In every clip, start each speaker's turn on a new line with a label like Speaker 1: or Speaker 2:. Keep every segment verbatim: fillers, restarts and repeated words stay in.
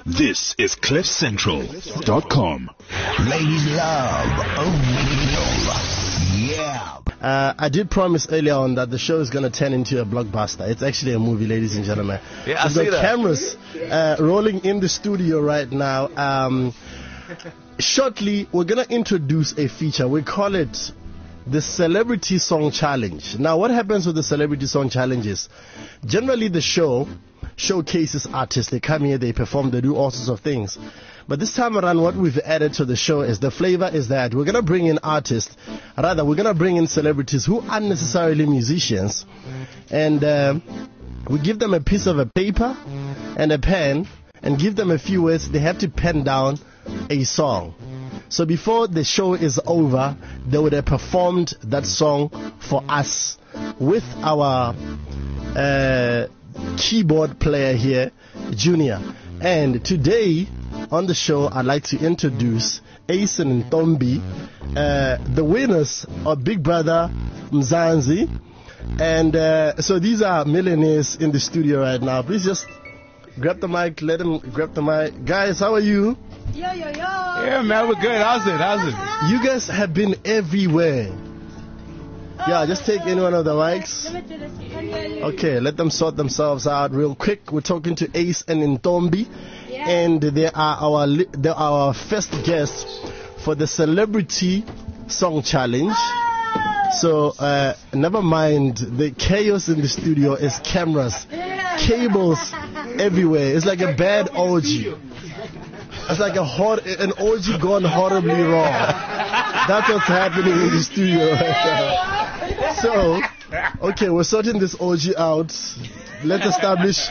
Speaker 1: This is cliff central dot com.
Speaker 2: Ladies love O'Neal. Yeah.
Speaker 3: Uh, I did promise earlier on that the show is going to turn into a blockbuster. It's actually a movie, ladies and gentlemen.
Speaker 4: Yeah, I
Speaker 3: We've
Speaker 4: see
Speaker 3: got
Speaker 4: that.
Speaker 3: cameras uh, rolling in the studio right now. Um, shortly, we're going to introduce a feature. We call it the Celebrity Song Challenge. Now, what happens with the Celebrity Song Challenge is generally the show showcases artists. They come here, they perform, they do all sorts of things. But this time around, what we've added to the show is the flavor is that we're going to bring in artists. Rather, we're going to bring in celebrities who aren't necessarily musicians. And uh, we give them a piece of a paper and a pen and give them a few words. They have to pen down a song. So before the show is over, they would have performed that song for us with our uh, keyboard player here, Junior. And today on the show, I'd like to introduce Ace and Ntombi, uh, the winners of Big Brother Mzansi. And uh, so these are millionaires in the studio right now. Please just grab the mic, let them grab the mic. Guys, how are you?
Speaker 5: Yo, yo, yo.
Speaker 4: Yeah, man, we're good. How's it? How's it?
Speaker 3: You guys have been everywhere. Yeah, just take any one of the mics.
Speaker 5: Let me do this.
Speaker 3: Okay, let them sort themselves out real quick. We're talking to Ace and Ntombi,
Speaker 5: Yeah.
Speaker 3: and they are our li- they are our first guests for the Celebrity Song Challenge. So uh, never mind the chaos in the studio. Is cameras, cables everywhere. It's like a bad orgy. It's like a hor- an orgy gone horribly wrong. That's what's happening in the studio right now. So, okay, we're sorting this orgy out. Let's establish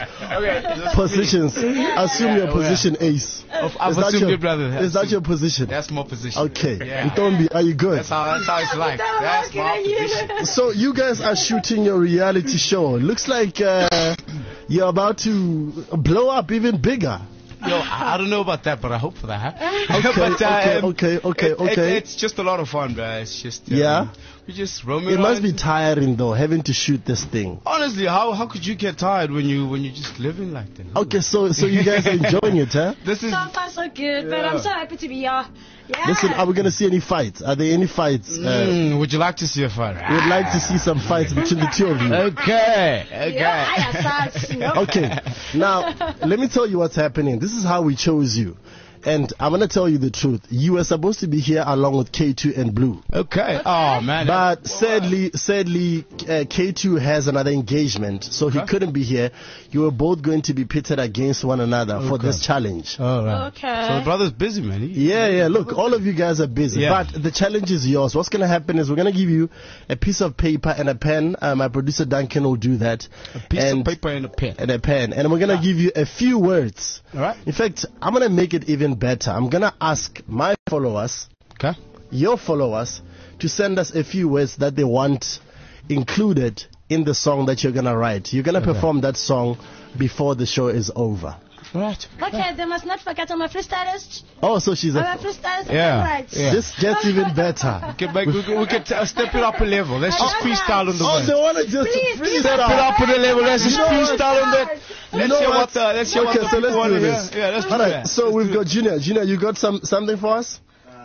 Speaker 3: positions. Assume your position, Ace.
Speaker 4: I've
Speaker 3: Is that
Speaker 4: assumed
Speaker 3: your-
Speaker 4: your brother.
Speaker 3: Is that your position?
Speaker 4: That's my position.
Speaker 3: Okay.
Speaker 4: Yeah.
Speaker 3: Ntombi, are you good?
Speaker 4: That's how, that's how it's like. That's my position.
Speaker 3: So you guys are shooting your reality show. Looks like uh, you're about to blow up even bigger.
Speaker 4: Yo, I, I don't know about that, but I hope for that.
Speaker 3: Okay,
Speaker 4: but,
Speaker 3: okay,
Speaker 4: um,
Speaker 3: okay, okay,
Speaker 4: it-
Speaker 3: okay.
Speaker 4: It, it's just a lot of fun, bro. It's just um,
Speaker 3: Yeah?
Speaker 4: we just roaming.
Speaker 3: It must
Speaker 4: around.
Speaker 3: be tiring though, having to shoot this thing.
Speaker 4: Honestly, how how could you get tired when you when you just living like that?
Speaker 3: Okay, so so you guys are enjoying it, huh?
Speaker 4: This is
Speaker 5: So far, so good, but I'm so happy to be here. Yeah.
Speaker 3: Listen, are we gonna see any fights? Are there any fights? Uh,
Speaker 4: Mm, would you like to see a fight?
Speaker 3: we'd like to see some fights between the two of you.
Speaker 4: Okay, okay.
Speaker 5: Yeah, I assess, no.
Speaker 3: Okay, now let me tell you what's happening. This is how we chose you. And I'm going to tell you the truth. You were supposed to be here along with K two and Blue.
Speaker 4: Okay. Oh man.
Speaker 3: But sadly, sadly, uh, K two has another engagement, so he
Speaker 4: Okay.
Speaker 3: couldn't be here. You were both going to be pitted against one another for
Speaker 4: Okay.
Speaker 3: this challenge.
Speaker 4: All right.
Speaker 5: Okay.
Speaker 4: So the brother's busy, man. He,
Speaker 3: Yeah, yeah. Look, all of you guys are busy,
Speaker 4: Yeah.
Speaker 3: but the challenge is yours. What's going to happen is we're going to give you a piece of paper and a pen. Uh, my producer Duncan will do that.
Speaker 4: a piece
Speaker 3: and,
Speaker 4: of paper and a pen.
Speaker 3: and a pen, and we're going to give you a few words.
Speaker 4: All right.
Speaker 3: In fact, I'm going to make it even better. I'm going to ask my followers,
Speaker 4: Okay.
Speaker 3: your followers, to send us a few words that they want included in the song that you're going to write. You're going to
Speaker 4: Okay.
Speaker 3: perform that song before the show is over.
Speaker 4: Right.
Speaker 5: Okay, they must not forget I'm a freestylist.
Speaker 3: Oh, so she's
Speaker 5: I'm
Speaker 3: a...
Speaker 5: a freestylist.
Speaker 4: Yeah,
Speaker 5: Right.
Speaker 4: yeah.
Speaker 3: This gets even better.
Speaker 4: Okay, but we, we, we can t- step it up a level. Let's just freestyle on the
Speaker 3: Oh,
Speaker 4: way.
Speaker 3: they want to just
Speaker 5: Please,
Speaker 3: freestyle.
Speaker 4: Step it up on the level. Let's just
Speaker 3: You know what?
Speaker 4: freestyle on that.
Speaker 3: You
Speaker 4: Let's
Speaker 3: know
Speaker 4: hear
Speaker 3: what?
Speaker 4: what the let's hear what
Speaker 3: Okay,
Speaker 4: the
Speaker 3: so
Speaker 4: people
Speaker 3: let's
Speaker 4: want
Speaker 3: do
Speaker 4: to
Speaker 3: this.
Speaker 4: hear. Yeah, let's do
Speaker 3: All right,
Speaker 4: that.
Speaker 3: so we've got Junior. Junior, you got some something for us?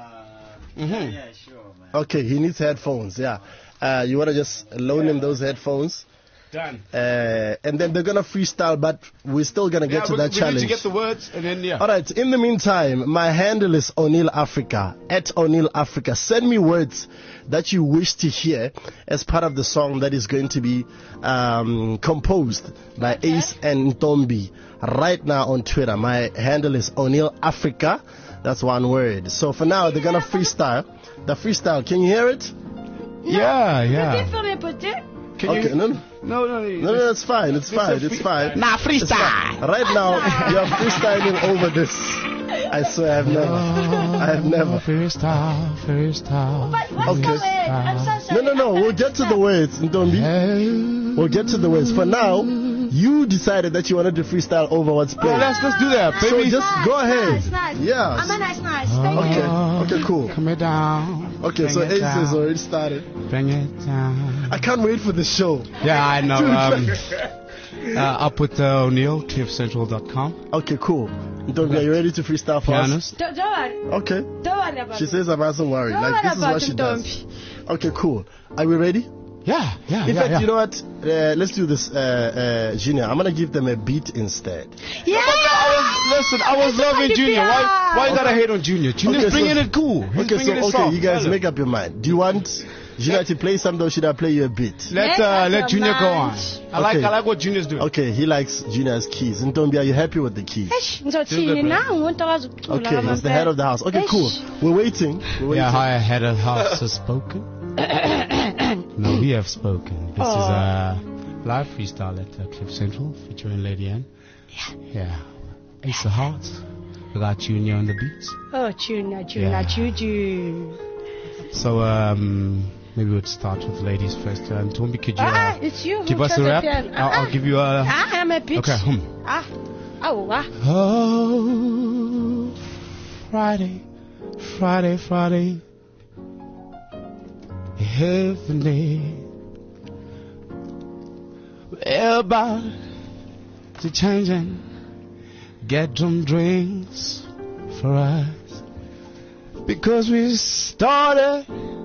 Speaker 4: Mhm.
Speaker 6: Yeah, sure, man.
Speaker 3: Okay, he needs headphones, yeah. Uh, you want to just loan him those headphones?
Speaker 4: Done.
Speaker 3: Uh, and then they're going to freestyle, but we're still going to get
Speaker 4: Yeah,
Speaker 3: to
Speaker 4: we,
Speaker 3: that
Speaker 4: we
Speaker 3: challenge.
Speaker 4: need to get the words and then yeah.
Speaker 3: All right, in the meantime, my handle is O'Neal Africa, at O'Neal Africa. Send me words that you wish to hear as part of the song that is going to be um, composed by Ace and Ntombi right now on Twitter. My handle is O'Neal Africa. That's one word. So for now, they're going to freestyle. The freestyle, can you hear it?
Speaker 4: Yeah,
Speaker 5: Petit
Speaker 4: yeah.
Speaker 5: for me, petit.
Speaker 4: Can
Speaker 3: Okay,
Speaker 4: you?
Speaker 3: no,
Speaker 4: No, no,
Speaker 3: no, no, it's fine, it's fine,
Speaker 4: a
Speaker 3: it's
Speaker 4: free-
Speaker 3: fine.
Speaker 4: Nah,
Speaker 3: It's
Speaker 4: freestyle.
Speaker 3: fine. Right now, you're freestyling over this. I swear I've never. I have never.
Speaker 4: Freestyle, freestyle.
Speaker 5: But what's
Speaker 3: Okay.
Speaker 5: the word? I'm so
Speaker 3: No,
Speaker 5: sorry.
Speaker 3: no, no. We'll get to the words, Ntombi. We'll get to the words. For now, you decided that you wanted to freestyle over what's
Speaker 4: Well,
Speaker 3: playing.
Speaker 4: let's let's do that,
Speaker 3: So
Speaker 4: baby.
Speaker 3: just go ahead.
Speaker 5: Nice, nice.
Speaker 3: Yeah.
Speaker 5: I'm a nice, nice. Thank you.
Speaker 3: Okay. Okay, cool.
Speaker 4: Come it down.
Speaker 3: Okay, so
Speaker 4: Bring it
Speaker 3: Ace has
Speaker 4: down.
Speaker 3: already started.
Speaker 4: Bring it down.
Speaker 3: I can't wait for the show.
Speaker 4: Yeah, I know. Um, Uh, I'll put uh, O'Neill, cliff central dot com.
Speaker 3: Okay, cool. Ntombi, are you ready to freestyle for us?
Speaker 4: Pianist.
Speaker 5: Don't, don't worry.
Speaker 3: Okay.
Speaker 5: Don't worry about
Speaker 3: She
Speaker 5: it.
Speaker 3: says I mustn't worry.
Speaker 5: Don't
Speaker 3: Like,
Speaker 5: worry
Speaker 3: this is
Speaker 5: about
Speaker 3: what she
Speaker 5: it,
Speaker 3: does. Okay, cool. Are we ready?
Speaker 4: Yeah, yeah,
Speaker 3: In
Speaker 4: yeah,
Speaker 3: fact,
Speaker 4: yeah.
Speaker 3: you know what? Uh, let's do this, uh, uh, Junior. I'm gonna give them a beat instead.
Speaker 5: Yeah!
Speaker 4: I was, listen, I was loving Junior. Why, why you gotta hate on Junior? Junior's
Speaker 3: Okay, so-
Speaker 4: bringing it cool. He's
Speaker 3: Okay, so
Speaker 4: bringing it
Speaker 3: okay,
Speaker 4: soft.
Speaker 3: you guys
Speaker 4: Tell him.
Speaker 3: make up your mind. Do you want Junior to play something, or should I play you a beat?
Speaker 4: Let
Speaker 5: Make
Speaker 4: uh,
Speaker 5: up
Speaker 4: let
Speaker 5: your
Speaker 4: Junior go on.
Speaker 5: mind.
Speaker 4: I like
Speaker 3: Okay.
Speaker 4: I like what Junior's doing.
Speaker 3: Okay, he likes Junior's keys. Ntombi, are you happy with the keys?
Speaker 5: Eish, ngizothini na umuntu akwazi ukucula
Speaker 3: Okay, he's the
Speaker 5: ngamampela.
Speaker 3: head of the house. Okay,
Speaker 5: Eish.
Speaker 3: cool. We're waiting. We're waiting.
Speaker 4: Yeah, how head of house has spoken. No, we have spoken. This is a live freestyle at uh, Cliff Central featuring Lady Anne. Yeah. Ace of Hearts. We got Junior on the beats.
Speaker 5: Oh, Junior, Junior,
Speaker 4: Yeah.
Speaker 5: Juju.
Speaker 4: So um, maybe we'll start with the ladies first. Uh, Ntombi, could you
Speaker 5: Ah,
Speaker 4: uh,
Speaker 5: it's you.
Speaker 4: give
Speaker 5: who
Speaker 4: us a
Speaker 5: chose
Speaker 4: rap?
Speaker 5: the piano.
Speaker 4: I'll, I'll give you a.
Speaker 5: Ah, I'm a bitch.
Speaker 4: Okay, hum.
Speaker 5: Ah, oh, ah.
Speaker 4: Oh, Friday, Friday, Friday, heavenly. We're about to change and get some drinks for us because we started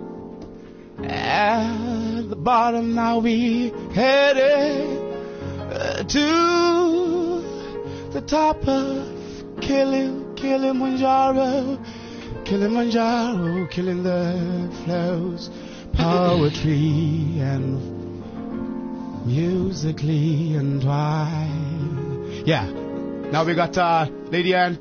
Speaker 4: at the bottom. Now we headed uh, to the top of Kilim, Kilimanjaro, Kilimanjaro, killing the flows, poetry and musically entwined. Yeah. Now we got uh, Lady Anne.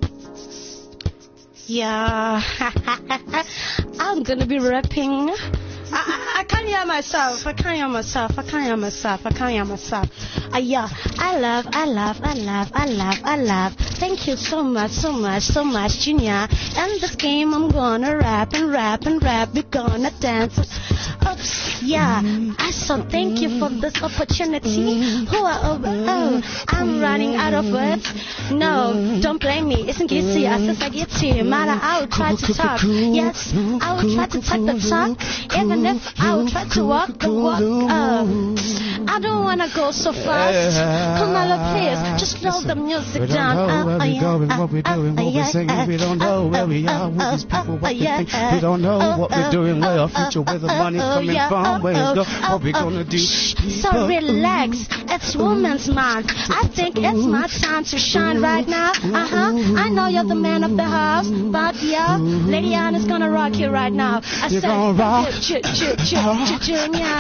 Speaker 5: Yeah. I'm gonna be rapping. I, I, I can't hear myself. I can't hear myself. I can't hear myself. I can't hear myself. Uh, yeah. I love, I love, I love, I love, I love. Thank you so much, so much, so much, Junior. And this game I'm gonna rap and rap and rap. We're gonna dance. Oops, yeah. I so thank you for this opportunity. Who are over? Oh, I'm running out of words. No, don't blame me. Isn't it easy? I said I get to you. Matter, I will try to talk. Yes, I will try to talk the talk. Even if I will try to walk the walk. Oh, I don't wanna go so fast. Come on, love, please. Just slow the music
Speaker 4: We don't
Speaker 5: down.
Speaker 4: know where
Speaker 5: Uh,
Speaker 4: we're
Speaker 5: yeah,
Speaker 4: going,
Speaker 5: uh,
Speaker 4: what we're doing, what
Speaker 5: uh,
Speaker 4: we're singing. We don't know where we are with these people, what they think. We don't know what we're doing, where our future, where the money coming from, where it's going, what we're gonna do.
Speaker 5: So relax, it's Women's Month. I think it's my time to shine right now. Uh huh. I know you're the man of the house, but yeah, Lady Anne is gonna rock you right now. I
Speaker 4: You're
Speaker 5: said,
Speaker 4: gonna rock.
Speaker 5: J- J- J- J- Junior.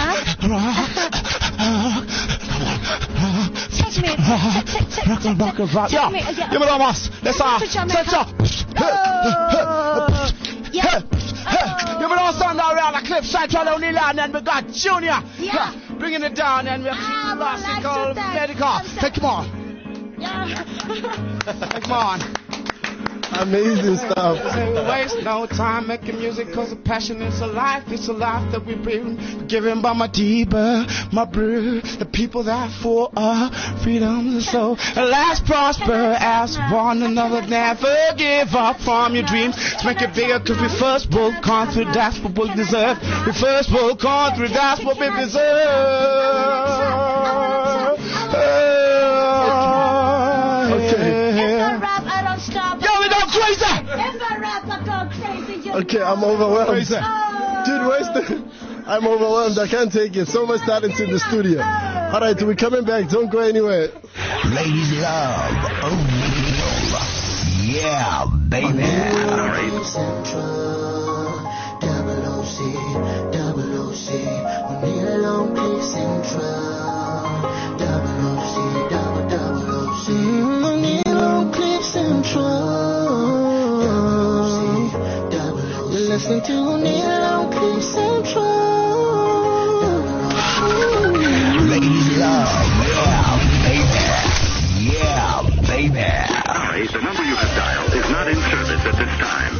Speaker 5: Take me, take, take, take,
Speaker 4: Rock and rock and rock.
Speaker 5: take
Speaker 4: Yeah,
Speaker 5: me, yeah.
Speaker 4: give me the boss. Let's uh,
Speaker 5: To Jamaica.
Speaker 4: let's uh.
Speaker 5: Oh, yeah.
Speaker 4: Give me the sound around the Cliff Central O'Neill, and then we got Junior.
Speaker 5: Yeah.
Speaker 4: Bringing it down, and we're
Speaker 5: I would like to
Speaker 4: classical
Speaker 5: thank-
Speaker 4: medical.
Speaker 5: I'm sorry.
Speaker 4: Take him on.
Speaker 5: Yeah.
Speaker 4: Take him on.
Speaker 3: Amazing stuff.
Speaker 4: We waste no time making music cause the passion is a life. It's a life that we bring. Given by my deeper, my brew, the people that for our freedom. So last prosper as one another. Never give up from your dreams. Let's make it bigger cause we first will conquer. That's what we deserve. We first will conquer. That's what we deserve.
Speaker 3: Okay.
Speaker 5: If I rap, I don't stop.
Speaker 4: Yo, we go crazy!
Speaker 5: If I rap, I go crazy. You
Speaker 3: Okay, I'm overwhelmed.
Speaker 4: Crazy.
Speaker 3: Dude, where's the... I'm overwhelmed. I can't take it. So much talent in the studio. All right, we're coming back. Don't go anywhere.
Speaker 2: Ladies love O'Neill. Yeah, baby.
Speaker 6: Double O C, double O C, O'Neill on Cliff Central. Double O C, double double O C, O'Neill on Cliff Central. Double O C, double O C, you're listening to O'Neill on Cliff Central.
Speaker 2: Ladies love. Yeah, baby. Yeah, baby.
Speaker 7: Sorry, the number you have dialed is not in service at this time.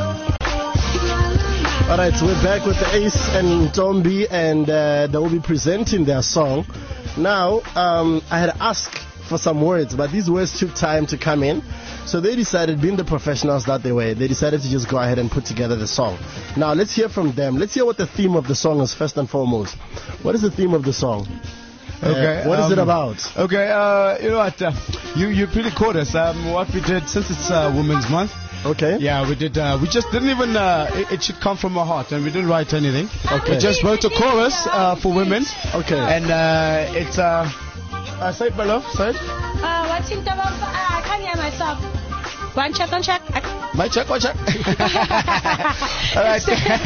Speaker 3: All right, so we're back with the Ace and Ntombi, and uh, they will be presenting their song. Now, um, I had asked for some words, but these words took time to come in. So they decided, being the professionals that they were, they decided to just go ahead and put together the song. Now, let's hear from them. Let's hear what the theme of the song is first and foremost. What is the theme of the song?
Speaker 4: Okay.
Speaker 3: what is
Speaker 4: um,
Speaker 3: it about?
Speaker 4: Okay, uh, you know what? Uh, you you pretty caught us. Um, what we did since it's uh, Women's Month.
Speaker 3: Okay.
Speaker 4: Yeah, we did. Uh, we just didn't even. Uh, it, it should come from our heart, and we didn't write anything.
Speaker 3: Okay.
Speaker 4: We just wrote a chorus uh, for women.
Speaker 3: Okay.
Speaker 4: And uh, it's. Uh, uh, say it, my love. Say it.
Speaker 5: Uh, what's in the uh, I can't hear myself. One check, one check.
Speaker 4: My check, one check. All right.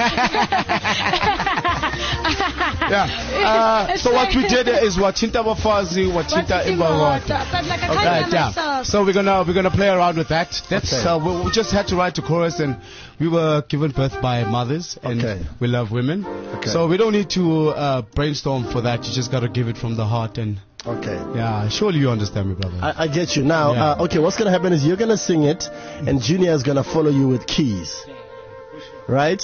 Speaker 4: Yeah. Uh, so what we did is Watinta Bafazi, Watinta Imbawata. Right, yeah. So we're gonna we're gonna play around with that. That's
Speaker 3: Okay.
Speaker 4: uh, we, we just had to write a chorus, and we were given birth by mothers, and
Speaker 3: Okay.
Speaker 4: we love women.
Speaker 3: Okay.
Speaker 4: So we don't need to uh, brainstorm for that. You just gotta give it from the heart, and
Speaker 3: Okay.
Speaker 4: yeah, surely you understand me, brother.
Speaker 3: I, I get you. Now,
Speaker 4: Yeah.
Speaker 3: uh, okay, what's going to happen is you're going to sing it, and Junior is going to follow you with keys. Right?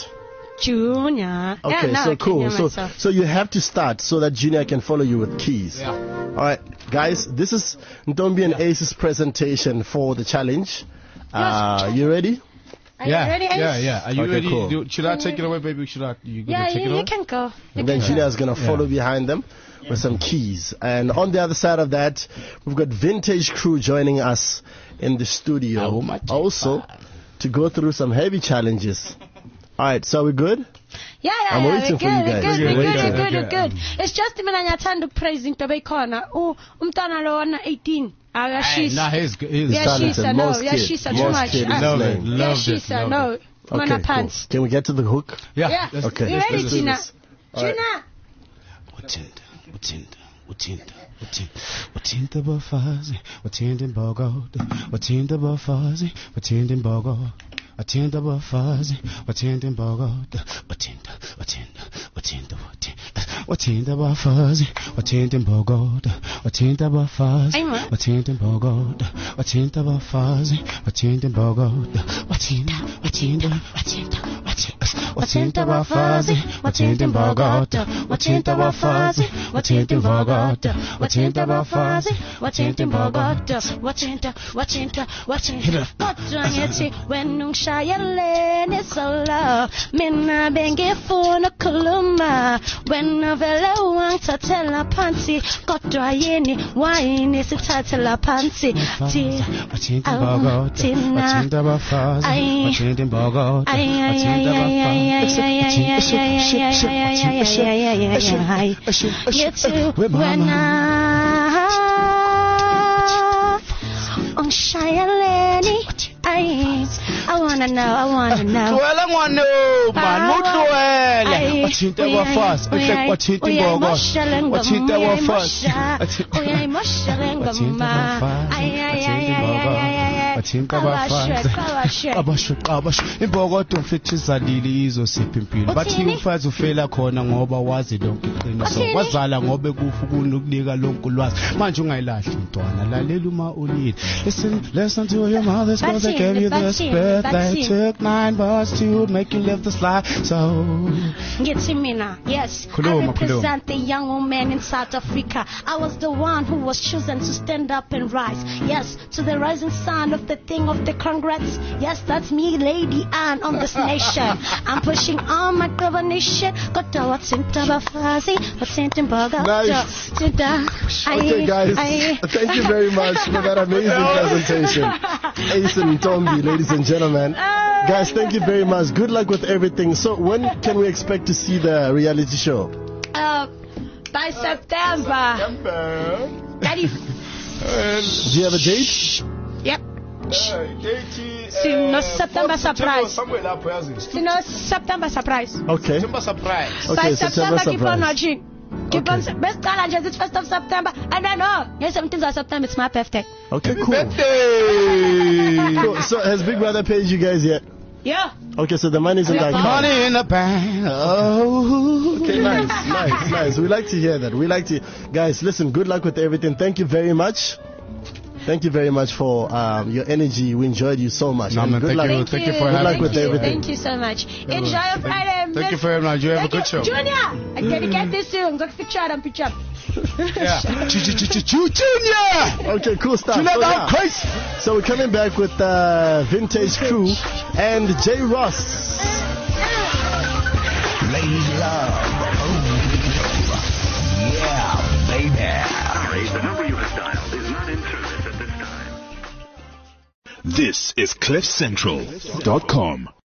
Speaker 5: Junior.
Speaker 3: Okay,
Speaker 5: yeah, now
Speaker 3: so
Speaker 5: I can
Speaker 3: cool.
Speaker 5: hear
Speaker 3: So,
Speaker 5: myself.
Speaker 3: so you have to start so that Junior can follow you with keys.
Speaker 4: Yeah.
Speaker 3: All right, guys, this is Ntombi and Ace's presentation for the challenge. Uh, you ready?
Speaker 5: Are
Speaker 4: yeah,
Speaker 5: you ready, Ace?
Speaker 4: yeah, yeah. Are you
Speaker 3: Okay,
Speaker 4: ready?
Speaker 3: cool.
Speaker 4: Do, should I take it away, baby? Should I? You gonna
Speaker 5: Yeah,
Speaker 4: take
Speaker 5: you,
Speaker 4: it
Speaker 5: you
Speaker 4: away?
Speaker 5: can go. You
Speaker 3: And then
Speaker 5: can
Speaker 3: Junior
Speaker 5: go.
Speaker 3: is going to follow
Speaker 4: Yeah.
Speaker 3: behind them with some keys. And on the other side of that, we've got Vintage Crew joining us in the studio
Speaker 4: Oh, my
Speaker 3: also to go through some heavy challenges. All right, so we're good?
Speaker 5: Yeah, yeah,
Speaker 3: I'm
Speaker 5: yeah,
Speaker 3: waiting
Speaker 5: we're
Speaker 3: for you
Speaker 5: good, we're
Speaker 3: guys.
Speaker 5: good,
Speaker 3: We're
Speaker 5: we're good,
Speaker 3: waiting.
Speaker 5: we're good, we're
Speaker 4: Okay.
Speaker 5: good. It's just mina ngiyathanda ukupraise into beyikhona. Oh, umntwana lo wana eighteen.
Speaker 4: Hey,
Speaker 5: Ayashisa.
Speaker 4: nah, he's, he's
Speaker 3: talented.
Speaker 5: Yashisa, no,
Speaker 3: Most kid.
Speaker 5: yashisa too
Speaker 3: Most
Speaker 5: much.
Speaker 3: kid is
Speaker 5: Ah,
Speaker 4: Love
Speaker 3: his
Speaker 4: it,
Speaker 3: name.
Speaker 4: loved it,
Speaker 5: Yashisa,
Speaker 4: loved
Speaker 5: no.
Speaker 4: it.
Speaker 5: Mana
Speaker 3: Okay, cool.
Speaker 5: pants.
Speaker 3: Can we get to the hook?
Speaker 4: Yeah.
Speaker 5: Yeah.
Speaker 4: let's-
Speaker 3: Okay.
Speaker 5: You
Speaker 3: let's-
Speaker 5: ready,
Speaker 3: let's do
Speaker 5: Tina?
Speaker 3: this. All right.
Speaker 5: Tina?
Speaker 4: Watinda, watinda, watinda, watinda, watinda bafazi, watinda bogoda, watinda bafazi, watinda bogoda, watinda bafazi, watinda bogoda, watinda, watinda, watinda, watinda, watinda bafazi, watinda bogoda, watinda bafazi,
Speaker 5: Ayma.
Speaker 4: watinda bogoda, watinda bafazi, watinda bogoda, watinda, watinda, watinda, watinda, watinda bafazi, watinda bogoda, watinda bafazi, watinda bogoda, watinda bafazi, watinda bogoda,
Speaker 5: Watinta, watinta, watinta. Kodwa ngithi wena ungishayelene solo. Mina bengifuna ukukhuluma. Wena vele wangithathela phansi. Kodwa yini wayini sithathela phansi. Thi-
Speaker 4: watinda
Speaker 5: Awu,
Speaker 4: bogoda,
Speaker 5: Tina.
Speaker 4: watinda bafazi,
Speaker 5: Ay.
Speaker 4: watinda bogoda,
Speaker 5: Ay, ay, ay,
Speaker 4: watinda
Speaker 5: ay, ay, ay,
Speaker 4: bafazi,
Speaker 5: ay, ay, ay, ay, ay, ay, ay, ay, ay, ay. Get to when I on Shayaleni. I I wanna know, I wanna know.
Speaker 4: Tluela ngwane man, mutluele. Watinda bafazi, like watinda bogoda, watinda bafazi, watinda bafazi, abasho abasho. Imbokodo mfethu izalile izosipha impilo. Bathi
Speaker 5: Uthini?
Speaker 4: umfazi ufela khona ngoba wazi lonke iqiniso.
Speaker 5: Uthini?
Speaker 4: Wazala ngoba kufa ukunika lonke ulwazi. Manje ungayilahli mntwana, lalela uma ulile. Listen, listen to your mothers cause they
Speaker 5: Bathini,
Speaker 4: gave you this
Speaker 5: bathini,
Speaker 4: birth. They
Speaker 5: bathini.
Speaker 4: took nine bars to make you live this life. So
Speaker 5: Ngithi mina, yes,
Speaker 4: Khuluma,
Speaker 5: I represent the young woman in South Africa. I was the one who was chosen to stand up and rise. Yes, to the rising sun of the thing of the congrats. Yes, that's me, Lady Anne on this nation. I'm pushing on my coronation. Got to what's in Tabafazi, what's in Timbaga.
Speaker 3: Nice. Okay, guys, thank you very much for that amazing presentation. Ace and Tombi, ladies and gentlemen. Guys, thank you very much. Good luck with everything. So, when can we expect to see the reality show?
Speaker 5: Uh, by September. Daddy.
Speaker 3: Do you have a date?
Speaker 5: Yep. See, no September surprise. See, no September surprise.
Speaker 3: Okay.
Speaker 4: surprise.
Speaker 3: Okay,
Speaker 5: By
Speaker 3: September
Speaker 5: September, keep on
Speaker 3: surprise.
Speaker 5: watching. Keep
Speaker 3: Okay.
Speaker 5: on. Best challenges, it's first of September. And then, oh, yes, seventeenth of September, it's my birthday.
Speaker 3: Okay, cool.
Speaker 4: Birthday.
Speaker 3: Cool. So, has Big Brother paid you guys yet?
Speaker 5: Yeah.
Speaker 3: Okay, so the money's in
Speaker 5: Yeah,
Speaker 3: that account.
Speaker 4: Money in the bank. Oh.
Speaker 3: Okay, nice, nice, nice. We like to hear that. We like to, guys. Listen, good luck with everything. Thank you very much. Thank you very much for um, your energy. We enjoyed you so much.
Speaker 4: No,
Speaker 3: And
Speaker 4: man,
Speaker 3: good
Speaker 4: thank
Speaker 3: luck.
Speaker 4: you.
Speaker 5: Thank,
Speaker 4: Thank
Speaker 5: you.
Speaker 4: you for
Speaker 3: having
Speaker 5: Thank
Speaker 3: me. Good luck with
Speaker 5: you.
Speaker 3: everything.
Speaker 5: Thank you so much. Enjoy your Friday.
Speaker 4: Thank you very much. You have a good show.
Speaker 5: Junior, I dedicate this to you. I'm going to picture and picture.
Speaker 4: Yeah. Junior.
Speaker 3: Okay, cool stuff.
Speaker 4: Junior,
Speaker 3: So,
Speaker 4: go
Speaker 3: yeah.
Speaker 4: crazy.
Speaker 3: So we're coming back with uh, Vintage Crew and J Ross.
Speaker 2: Ladies love. Oh, yeah, baby.
Speaker 7: Sorry, the number you have dialed is not in service at this time.
Speaker 1: This is cliff central dot com.